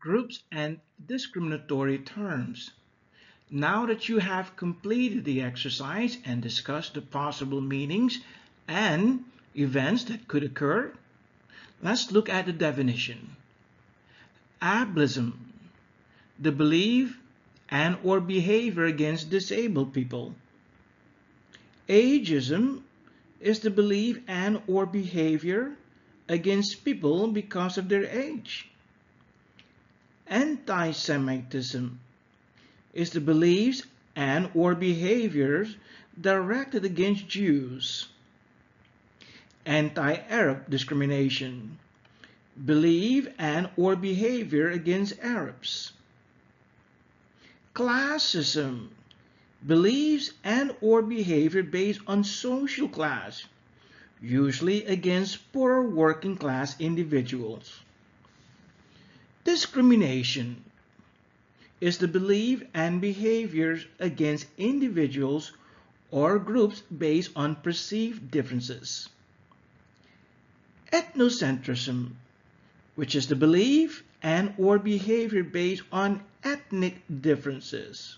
groups and discriminatory terms. Now that you have completed the exercise and discussed the possible meanings and events that could occur, let's look at the definition. Ableism, the belief and or behavior against disabled people. Ageism is the belief and or behavior against people because of their age. Anti-Semitism is the beliefs and or behaviors directed against Jews. Anti-Arab discrimination, belief and or behavior against Arabs. Classism, beliefs and or behavior based on social class, usually against poorer working class individuals. Discrimination is the belief and behaviors against individuals or groups based on perceived differences. Ethnocentrism, which is the belief and or behavior based on ethnic differences.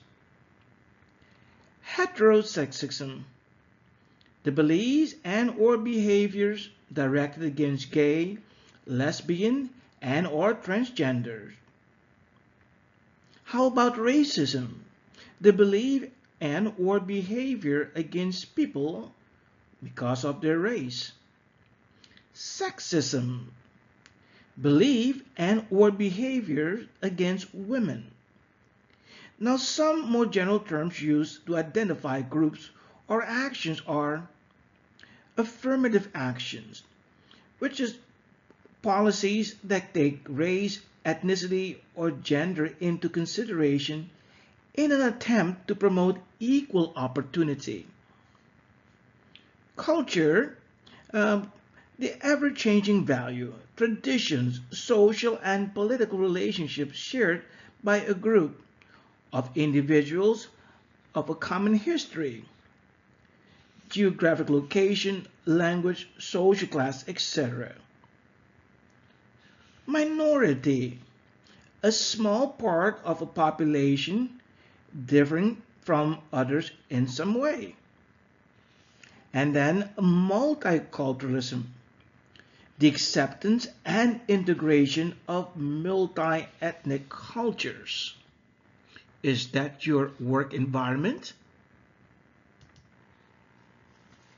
Heterosexism, the beliefs and or behaviors directed against gay, lesbian, and or transgenders. How about racism, the belief and or behavior against people because of their race? Sexism, belief and or behavior against women. Now, some more general terms used to identify groups or actions are affirmative actions, which is policies that take race, ethnicity, or gender into consideration in an attempt to promote equal opportunity. Culture, the ever-changing value, traditions, social and political relationships shared by a group of individuals of a common history, geographic location, language, social class, etc. Minority, a small part of a population differing from others in some way. And then multiculturalism, the acceptance and integration of multi-ethnic cultures. Is that your work environment?